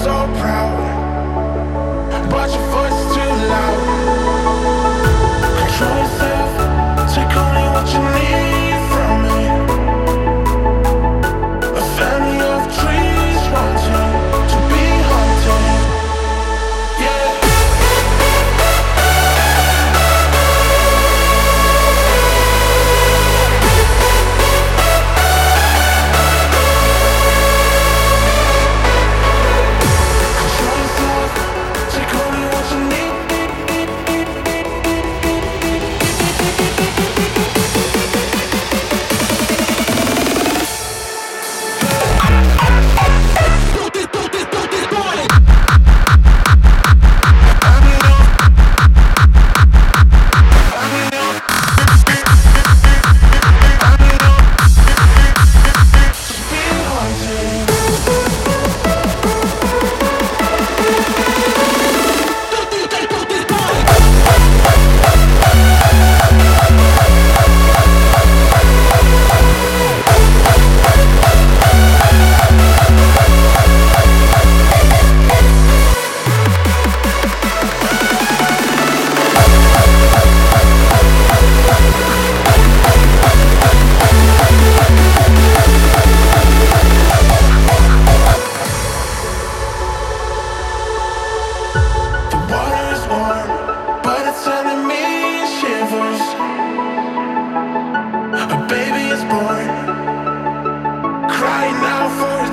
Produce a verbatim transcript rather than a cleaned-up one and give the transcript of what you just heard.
so proud, but your voice is too loud. Control yourself, take only what you need from me. A family of trees wanting to be haunted. Yeah. Control yourself, take only what you need. The water is warm, but it's sending me shivers. A baby is born, crying out for